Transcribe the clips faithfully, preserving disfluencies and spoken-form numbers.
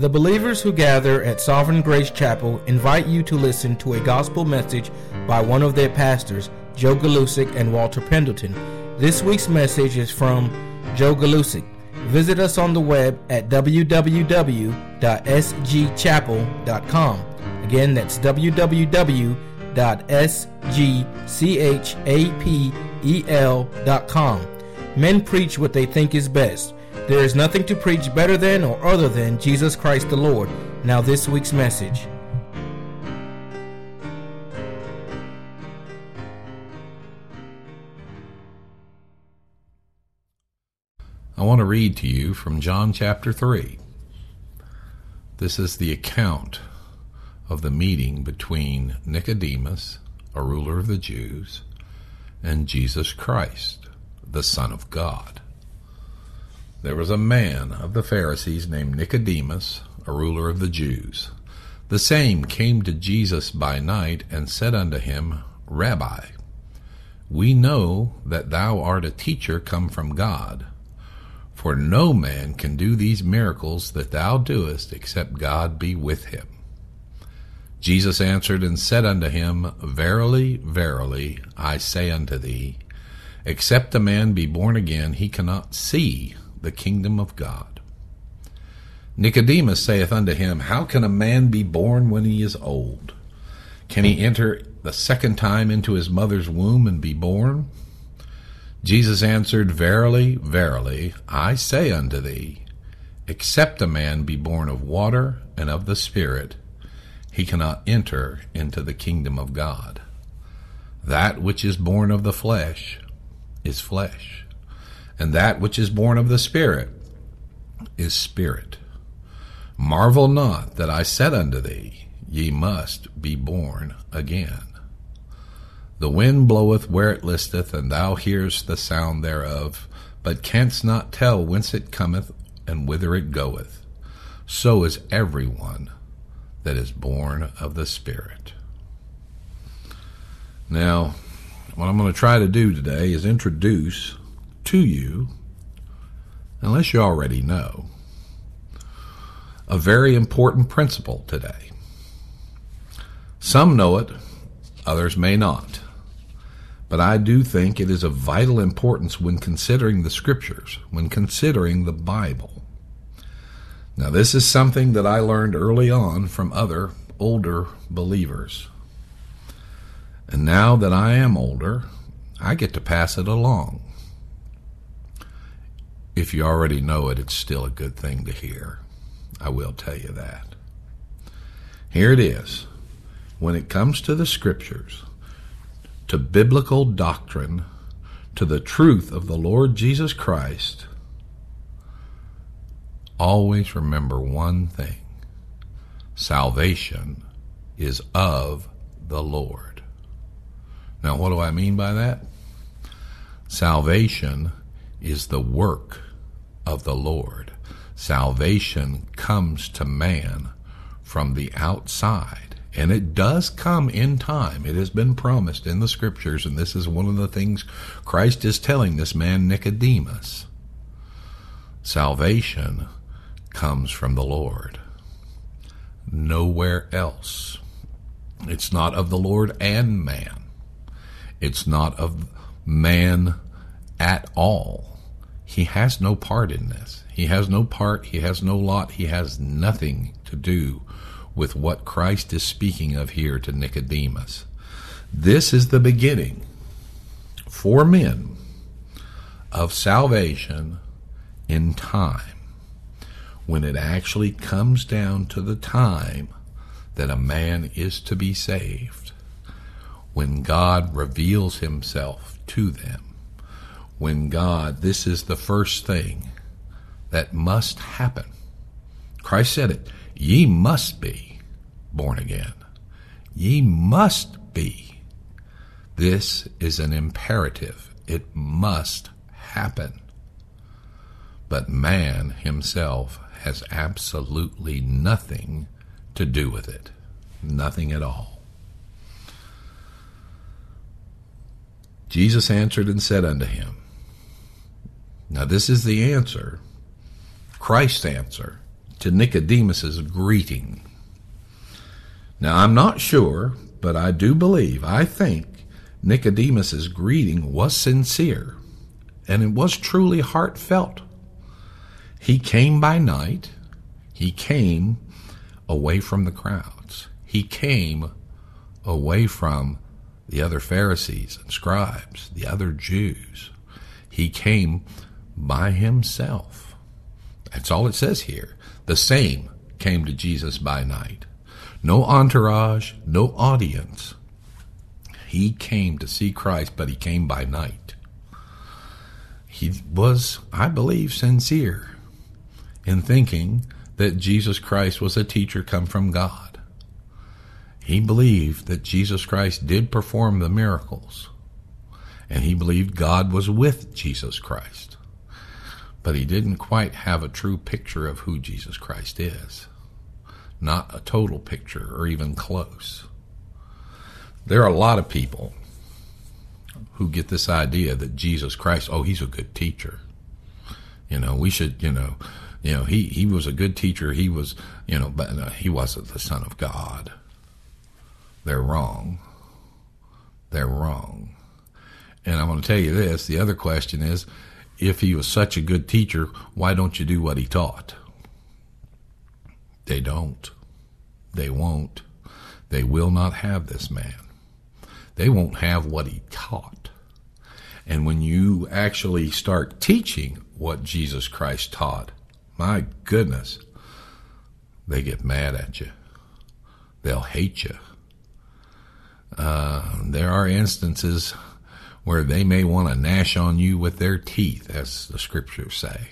The believers who gather at Sovereign Grace Chapel invite you to listen to a gospel message by one of their pastors, Joe Galusic and Walter Pendleton. This week's message is from Joe Galusic. Visit us on the web at w w w dot s g chapel dot com. Again, that's w w w dot s g chapel dot com. Men preach what they think is best. There is nothing to preach better than or other than Jesus Christ the Lord. Now this week's message. I want to read to you from John chapter three. This is the account of the meeting between Nicodemus, a ruler of the Jews, and Jesus Christ, the Son of God. There was a man of the Pharisees named Nicodemus, a ruler of the Jews. The same came to Jesus by night and said unto him, Rabbi, we know that thou art a teacher come from God, for no man can do these miracles that thou doest except God be with him. Jesus answered and said unto him, Verily, verily, I say unto thee, except a man be born again, he cannot see the kingdom of God. Nicodemus saith unto him, How can a man be born when he is old? Can he enter the second time into his mother's womb and be born? Jesus answered, Verily, verily, I say unto thee, except a man be born of water and of the Spirit, he cannot enter into the kingdom of God. That which is born of the flesh is flesh, and that which is born of the Spirit is spirit. Marvel not that I said unto thee, Ye must be born again. The wind bloweth where it listeth, and thou hearest the sound thereof, but canst not tell whence it cometh and whither it goeth. So is every one that is born of the Spirit. Now, what I'm going to try to do today is introduce to you, unless you already know, a very important principle today. Some know it, others may not. But I do think it is of vital importance when considering the Scriptures, when considering the Bible. Now, this is something that I learned early on from other older believers. And now that I am older, I get to pass it along. If you already know it, it's still a good thing to hear. I will tell you that. Here it is. When it comes to the Scriptures, to biblical doctrine, to the truth of the Lord Jesus Christ, always remember one thing. Salvation is of the Lord. Now, what do I mean by that? Salvation is the work of the Lord. Salvation comes to man from the outside, and it does come in time. It has been promised in the Scriptures, and this is one of the things Christ is telling this man Nicodemus. Salvation comes from the Lord. Nowhere else. It's not of the Lord and man. It's not of man at all. He has no part in this. He has no part, he has no lot, he has nothing to do with what Christ is speaking of here to Nicodemus. This is the beginning for men of salvation in time, when it actually comes down to the time that a man is to be saved, when God reveals himself to them. When God, this is the first thing that must happen. Christ said it, ye must be born again. Ye must be. This is an imperative. It must happen. But man himself has absolutely nothing to do with it. Nothing at all. Jesus answered and said unto him, now this is the answer, Christ's answer to Nicodemus's greeting. Now, I'm not sure, but I do believe, I think Nicodemus's greeting was sincere, and it was truly heartfelt. He came by night. He came away from the crowds. He came away from the other Pharisees and scribes, the other Jews. He came by himself. That's all it says here. The same came to Jesus by night. No entourage, no audience. He came to see Christ, but he came by night. He was, I believe, sincere in thinking that Jesus Christ was a teacher come from God. He believed that Jesus Christ did perform the miracles, and he believed God was with Jesus Christ. But he didn't quite have a true picture of who Jesus Christ is. Not a total picture, or even close. There are a lot of people who get this idea that Jesus Christ, oh, he's a good teacher. You know, we should, you know, you know, he, he was a good teacher. He was, you know, but no, he wasn't the Son of God. They're wrong. They're wrong. And I'm going to tell you this. The other question is, if he was such a good teacher, why don't you do what he taught? They don't. They won't. They will not have this man. They won't have what he taught. And when you actually start teaching what Jesus Christ taught, my goodness, they get mad at you. They'll hate you. Uh, there are instances where they may want to gnash on you with their teeth, as the scriptures say.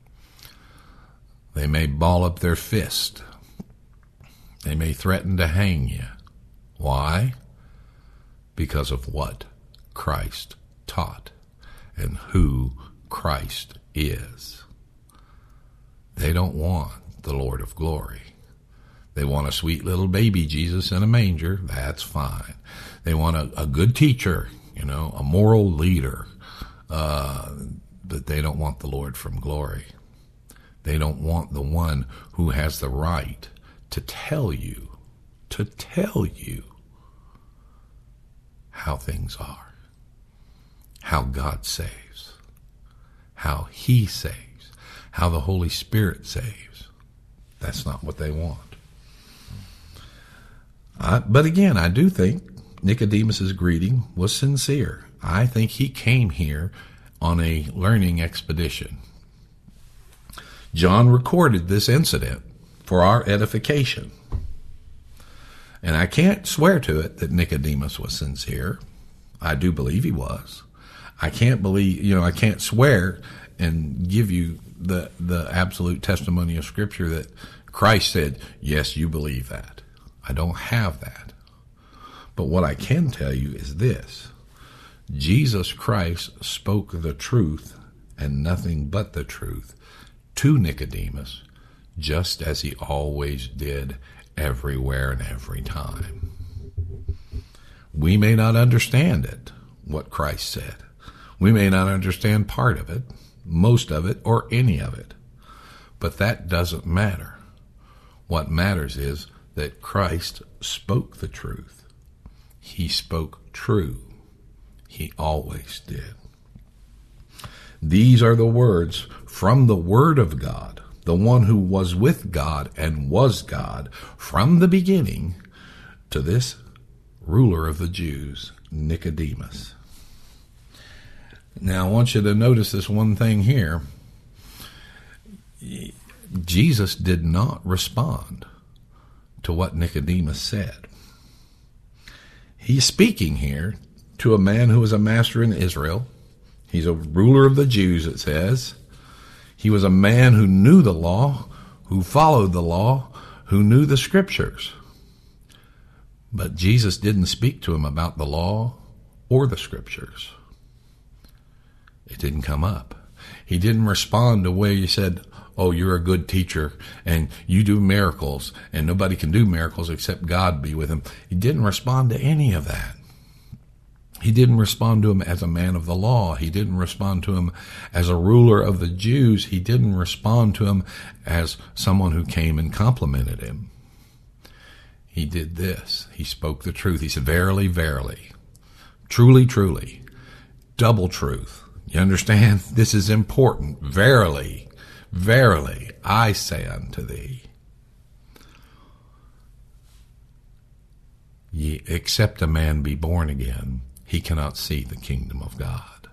They may ball up their fist. They may threaten to hang you. Why? Because of what Christ taught and who Christ is. They don't want the Lord of glory. They want a sweet little baby Jesus in a manger. That's fine. They want a, a good teacher, you know, a moral leader. Uh, but they don't want the Lord from glory. They don't want the one who has the right to tell you, to tell you how things are, how God saves, how he saves, how the Holy Spirit saves. That's not what they want. I, but again, I do think Nicodemus's greeting was sincere. I think he came here on a learning expedition. John recorded this incident for our edification. And I can't swear to it that Nicodemus was sincere. I do believe he was. I can't believe, you know, I can't swear and give you the the absolute testimony of Scripture that Christ said, yes, you believe that. I don't have that. But what I can tell you is this. Jesus Christ spoke the truth and nothing but the truth to Nicodemus, just as he always did everywhere and every time. We may not understand it, what Christ said. We may not understand part of it, most of it, or any of it. But that doesn't matter. What matters is that Christ spoke the truth. He spoke true. He always did. These are the words from the Word of God, the one who was with God and was God from the beginning, to this ruler of the Jews, Nicodemus. Now, I want you to notice this one thing here. Jesus did not respond to what Nicodemus said. He's speaking here to a man who was a master in Israel. He's a ruler of the Jews, it says. He was a man who knew the law, who followed the law, who knew the Scriptures. But Jesus didn't speak to him about the law or the Scriptures. It didn't come up. He didn't respond to where you said, oh, you're a good teacher and you do miracles and nobody can do miracles except God be with him. He didn't respond to any of that. He didn't respond to him as a man of the law. He didn't respond to him as a ruler of the Jews. He didn't respond to him as someone who came and complimented him. He did this. He spoke the truth. He said, verily, verily, truly, truly, double truth. You understand? This is important. Verily, verily, I say unto thee, ye, except a man be born again, he cannot see the kingdom of God.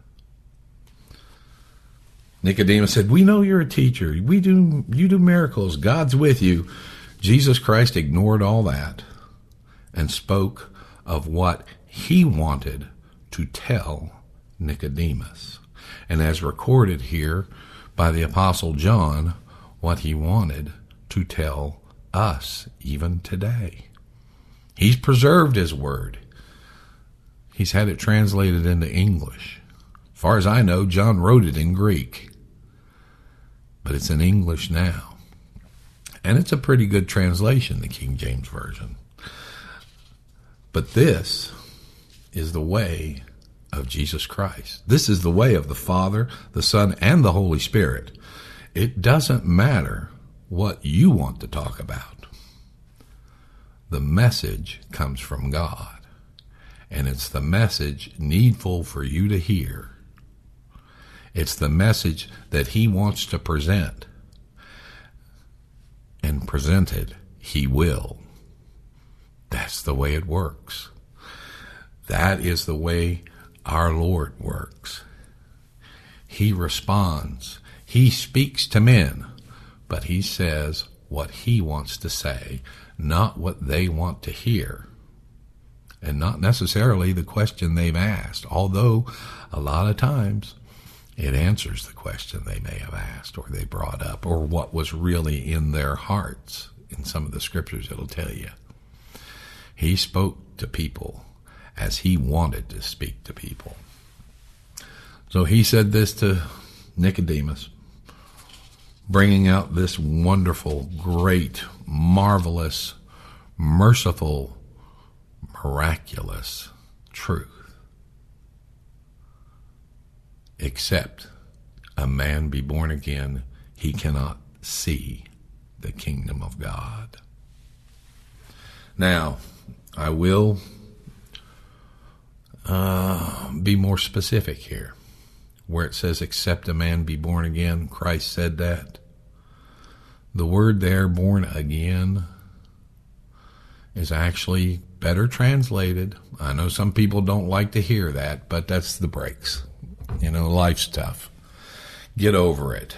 Nicodemus said, we know you're a teacher. We do, you do miracles. God's with you. Jesus Christ ignored all that and spoke of what he wanted to tell Nicodemus. And as recorded here by the Apostle John, what he wanted to tell us even today. He's preserved his word. He's had it translated into English. As far as I know, John wrote it in Greek. But it's in English now. And it's a pretty good translation, the King James Version. But this is the way of Jesus Christ. This is the way of the Father, the Son, and the Holy Spirit. It doesn't matter what you want to talk about. The message comes from God. And it's the message needful for you to hear. It's the message that he wants to present. And presented, he will. That's the way it works. That is the way our Lord works. He responds. He speaks to men, but he says what he wants to say, not what they want to hear. And not necessarily the question they've asked, although a lot of times it answers the question they may have asked or they brought up, or what was really in their hearts. In some of the scriptures it'll tell you. He spoke to people as he wanted to speak to people. So he said this to Nicodemus, bringing out this wonderful, great, marvelous, merciful, miraculous truth. Except a man be born again, he cannot see the kingdom of God. Now, I will uh, be more specific here. Where it says, except a man be born again, Christ said that. The word there, born again, is actually better translated. I know some people don't like to hear that, but that's the breaks. You know, life's tough. Get over it.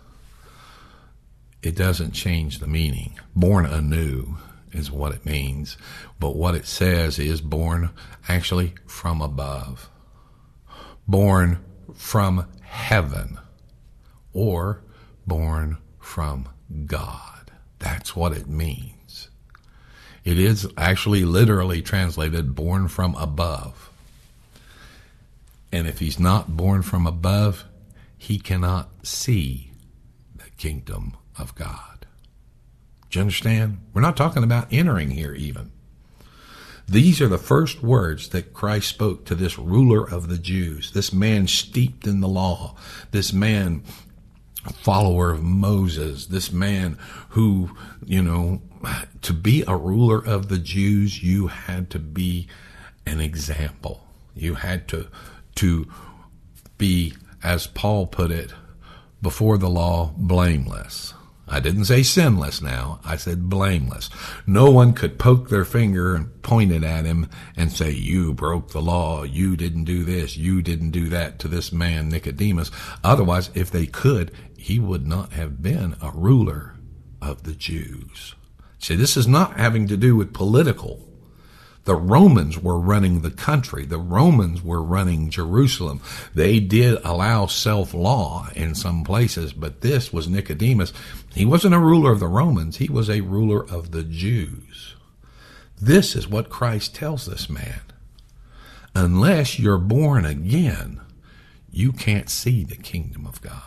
It doesn't change the meaning. Born anew is what it means. But what it says is born actually from above. Born from heaven. Or born from God. That's what it means. It is actually literally translated born from above. And if he's not born from above, he cannot see the kingdom of God. Do you understand? We're not talking about entering here even. These are the first words that Christ spoke to this ruler of the Jews, this man steeped in the law, this man, a follower of Moses, this man who, you know, to be a ruler of the Jews, you had to be an example. You had to, to be, as Paul put it, before the law, blameless. I didn't say sinless now. I said blameless. No one could poke their finger and point it at him and say, you broke the law. You didn't do this. You didn't do that to this man, Nicodemus. Otherwise, if they could, he would not have been a ruler of the Jews. See, this is not having to do with political. The Romans were running the country. The Romans were running Jerusalem. They did allow self-law in some places, but this was Nicodemus. He wasn't a ruler of the Romans. He was a ruler of the Jews. This is what Christ tells this man. Unless you're born again, you can't see the kingdom of God.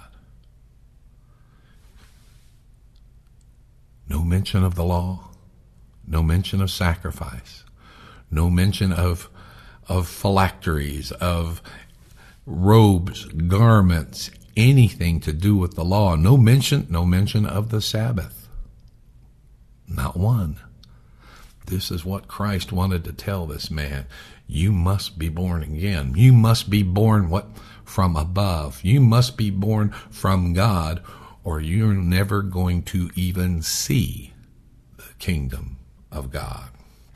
No mention of the law. No mention of sacrifice. No mention of of phylacteries, of robes, garments, anything to do with the law. No mention, no mention of the Sabbath. Not one. This is what Christ wanted to tell this man. You must be born again. You must be born what? From above. You must be born from God, or you're never going to even see the kingdom of God.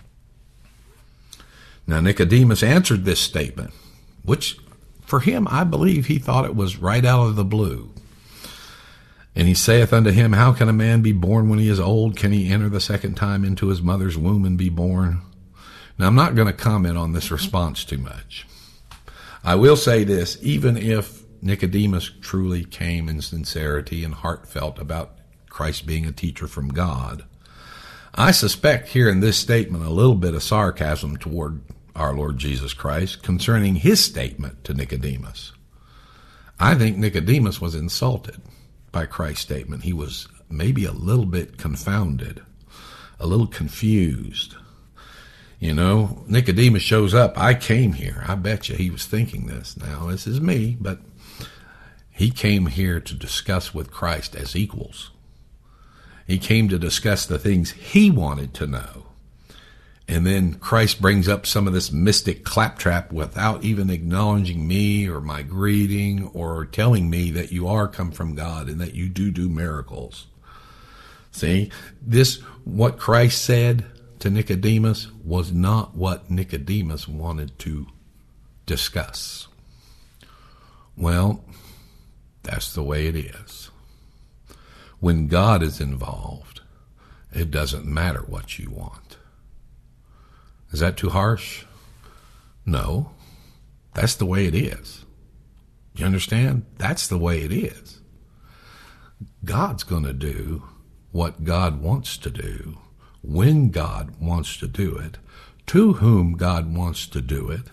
Now Nicodemus answered this statement, which for him, I believe he thought it was right out of the blue. And he saith unto him, How can a man be born when he is old? Can he enter the second time into his mother's womb and be born? Now, I'm not going to comment on this response too much. I will say this, even if Nicodemus truly came in sincerity and heartfelt about Christ being a teacher from God, I suspect here in this statement a little bit of sarcasm toward our Lord Jesus Christ concerning his statement to Nicodemus. I think Nicodemus was insulted by Christ's statement. He was maybe a little bit confounded, a little confused. You know, Nicodemus shows up. I came here. I bet you he was thinking this. Now, this is me, but he came here to discuss with Christ as equals. He came to discuss the things he wanted to know. And then Christ brings up some of this mystic claptrap without even acknowledging me or my greeting or telling me that you are come from God and that you do do miracles. See, this, what Christ said to Nicodemus was not what Nicodemus wanted to discuss. Well, that's the way it is. When God is involved, it doesn't matter what you want. Is that too harsh? No. That's the way it is. You understand? That's the way it is. God's going to do what God wants to do, when God wants to do it, to whom God wants to do it,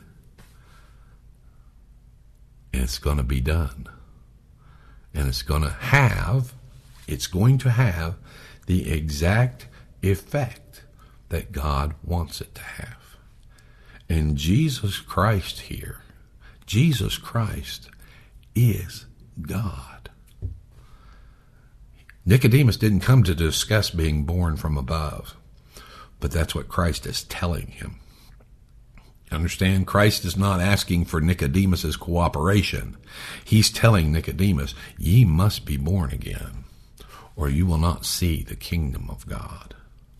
and it's going to be done. And it's going to have, it's going to have the exact effect that God wants it to have. And Jesus Christ here, Jesus Christ is God. Nicodemus didn't come to discuss being born from above, but that's what Christ is telling him. Understand? Christ is not asking for Nicodemus's cooperation. He's telling Nicodemus, ye must be born again, or you will not see the kingdom of God.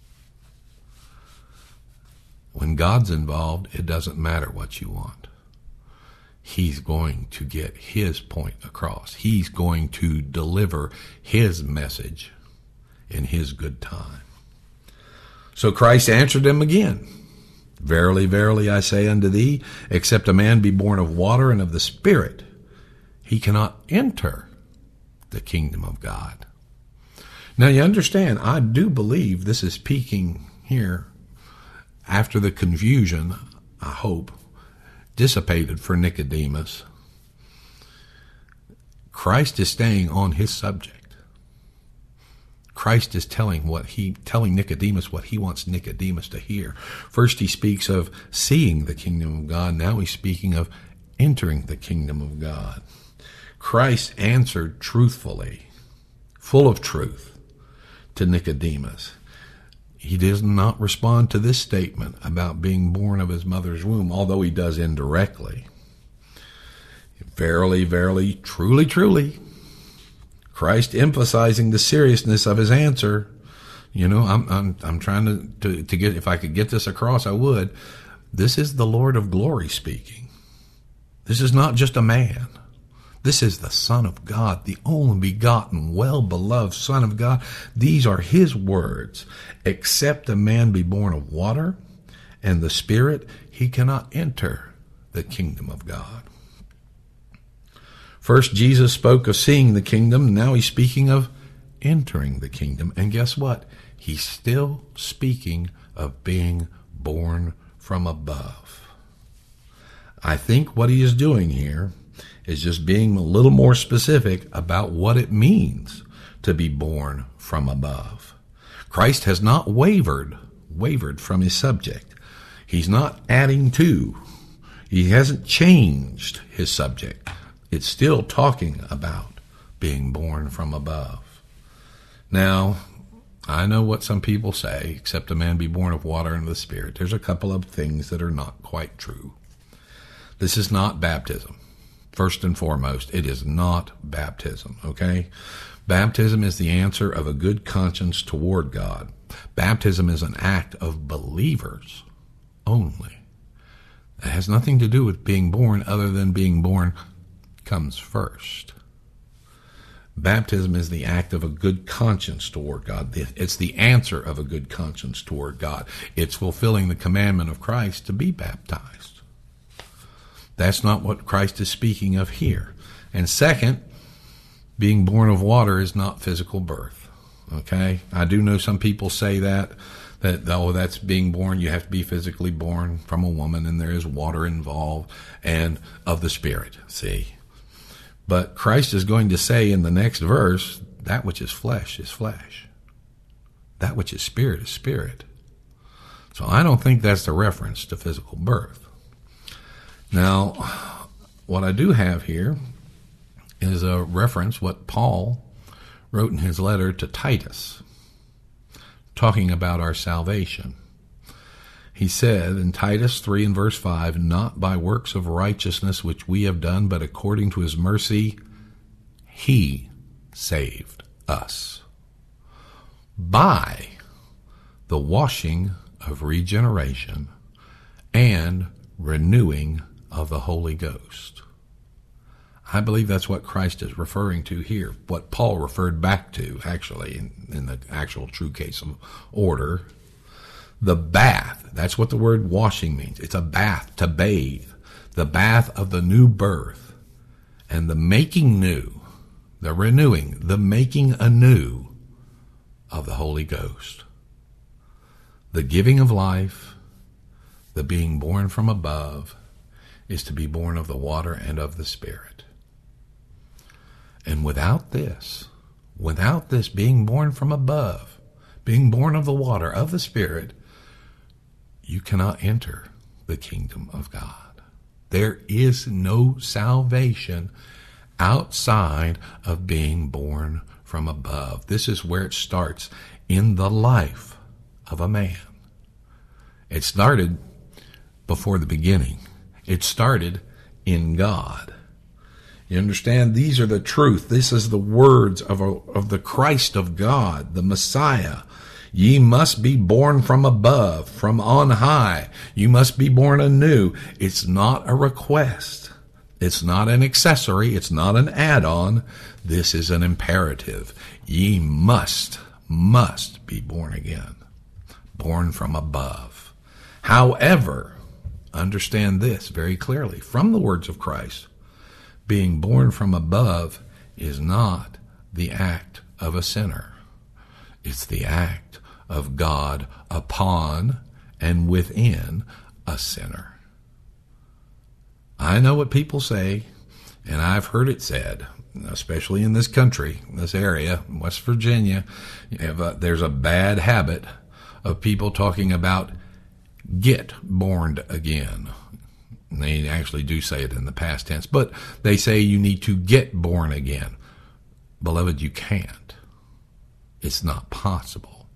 When God's involved, it doesn't matter what you want. He's going to get his point across. He's going to deliver his message in his good time. So Christ answered him again. Verily, verily, I say unto thee, except a man be born of water and of the Spirit, he cannot enter the kingdom of God. Now you understand, I do believe this is peaking here after the confusion, I hope, dissipated for Nicodemus. Christ is staying on his subject. Christ is telling what he telling Nicodemus what he wants Nicodemus to hear. First he speaks of seeing the kingdom of God. Now he's speaking of entering the kingdom of God. Christ answered truthfully, full of truth, to Nicodemus. He does not respond to this statement about being born of his mother's womb, although he does indirectly. Verily, verily, truly, truly. Christ emphasizing the seriousness of his answer. You know, I'm I'm I'm trying to, to, to get, if I could get this across, I would. This is the Lord of glory speaking. This is not just a man. This is the Son of God, the only begotten, well-beloved Son of God. These are his words. Except a man be born of water and the Spirit, he cannot enter the kingdom of God. First, Jesus spoke of seeing the kingdom. Now he's speaking of entering the kingdom. And guess what? He's still speaking of being born from above. I think what he is doing here is just being a little more specific about what it means to be born from above. Christ has not wavered, wavered from his subject. He's not adding to. He hasn't changed his subject. It's still talking about being born from above. Now, I know what some people say, except a man be born of water and of the Spirit. There's a couple of things that are not quite true. This is not baptism. First and foremost, it is not baptism, okay? Baptism is the answer of a good conscience toward God. Baptism is an act of believers only. It has nothing to do with being born other than being born comes first. Baptism is the act of a good conscience toward God. It's the answer of a good conscience toward God. It's fulfilling the commandment of Christ to be baptized. That's not what Christ is speaking of here. And second, being born of water is not physical birth. Okay? I do know some people say that, that, oh, that's being born. You have to be physically born from a woman, and there is water involved, and of the Spirit, see? But Christ is going to say in the next verse, that which is flesh is flesh. That which is spirit is spirit. So I don't think that's the reference to physical birth. Now, what I do have here is a reference what Paul wrote in his letter to Titus, talking about our salvation. He said in Titus three and verse five, not by works of righteousness which we have done, but according to his mercy, he saved us by the washing of regeneration and renewing of the Holy Ghost. I believe that's what Christ is referring to here, what Paul referred back to, actually, in, in the actual true case of order. The bath, that's what the word washing means. It's a bath, to bathe. The bath of the new birth. And the making new, the renewing, the making anew of the Holy Ghost. The giving of life, the being born from above, is to be born of the water and of the Spirit. And without this, without this being born from above, being born of the water, of the Spirit, you cannot enter the kingdom of God. There is no salvation outside of being born from above. This is where it starts in the life of a man. It started before the beginning. It started in God. You understand? These are the truth. This is the words of, a, of the Christ of God, the Messiah. Ye must be born from above, from on high. You must be born anew. It's not a request. It's not an accessory. It's not an add-on. This is an imperative. Ye must, must be born again. Born from above. However, understand this very clearly from the words of Christ. Being born from above is not the act of a sinner. It's the act of God upon and within a sinner. I know what people say, and I've heard it said, especially in this country, this area, West Virginia, you have a, there's a bad habit of people talking about get born again. And they actually do say it in the past tense, but they say you need to get born again. Beloved, you can't. It's not possible.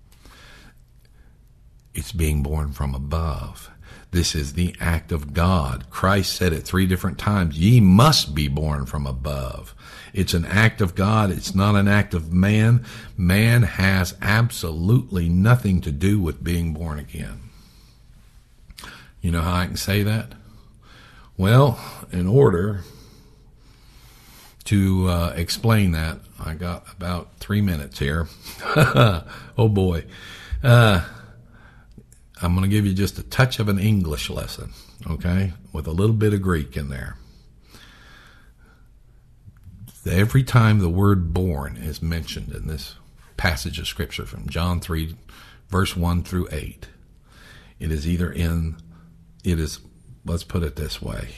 It's being born from above. This is the act of God. Christ said it three different times. Ye must be born from above. It's an act of God. It's not an act of man. Man has absolutely nothing to do with being born again. You know how I can say that? Well, in order to uh, explain that, I got about three minutes here. Oh boy. Uh, I'm going to give you just a touch of an English lesson, okay, with a little bit of Greek in there. Every time the word born is mentioned in this passage of Scripture from John three, verse one through eight, it is either in, it is, let's put it this way,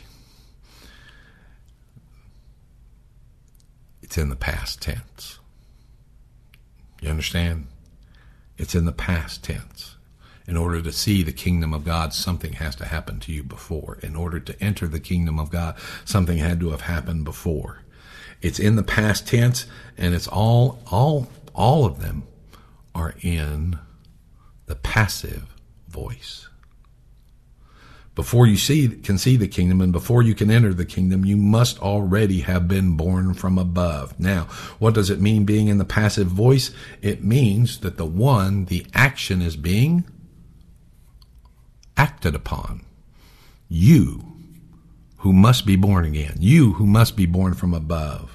it's in the past tense. You understand? It's in the past tense. In order to see the kingdom of God, something has to happen to you before. In order to enter the kingdom of God, something had to have happened before. It's in the past tense, and it's all, all, all of them are in the passive voice. Before you see, can see the kingdom and before you can enter the kingdom, you must already have been born from above. Now, what does it mean being in the passive voice? It means that the one, the action is being acted upon. You who must be born again. You who must be born from above.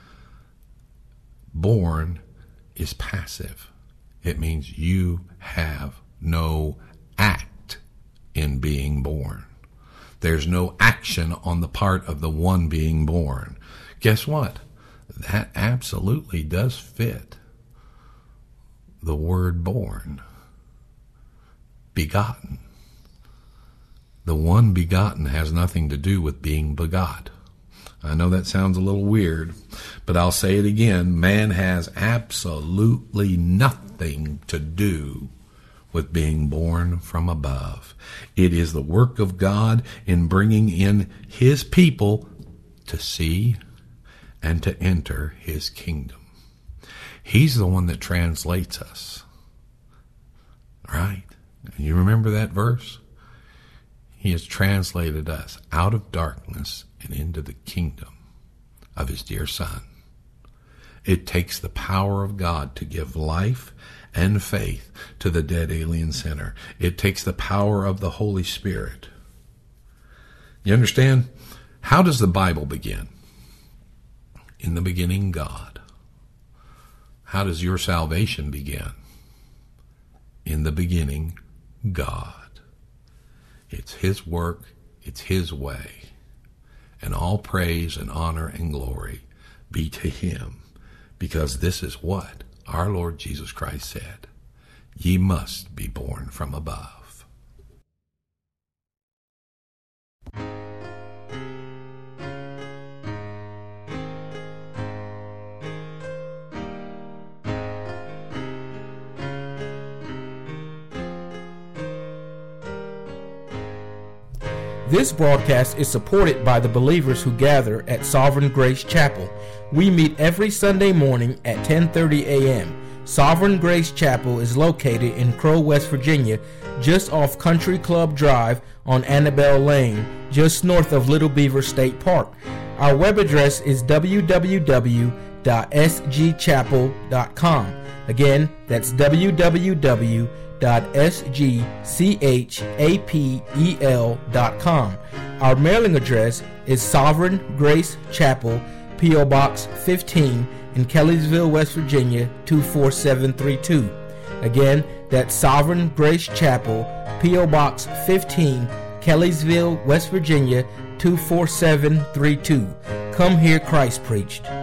Born is passive. It means you have no act in being born. There's no action on the part of the one being born. Guess what? That absolutely does fit the word born. Begotten. The one begotten has nothing to do with being begot. I know that sounds a little weird, but I'll say it again. Man has absolutely nothing to do with being born from above. It is the work of God in bringing in his people to see and to enter his kingdom. He's the one that translates us. Right? You remember that verse? He has translated us out of darkness and into the kingdom of his dear Son. It takes the power of God to give life and faith to the dead alien sinner. It takes the power of the Holy Spirit. You understand? How does the Bible begin? In the beginning, God. How does your salvation begin? In the beginning, God. It's his work, it's his way. And all praise and honor and glory be to him, because this is what our Lord Jesus Christ said. Ye must be born from above. This broadcast is supported by the believers who gather at Sovereign Grace Chapel. We meet every Sunday morning at ten thirty a.m. Sovereign Grace Chapel is located in Crow, West Virginia, just off Country Club Drive on Annabelle Lane, just north of Little Beaver State Park. Our web address is w w w dot s g chapel dot com. Again, that's w w w dot s g chapel dot com. Our mailing address is Sovereign Grace Chapel, P O Box fifteen in Kellysville, West Virginia two four seven three two. Again, that's Sovereign Grace Chapel, P O Box fifteen, Kellysville, West Virginia two four seven three two. Come hear Christ preached.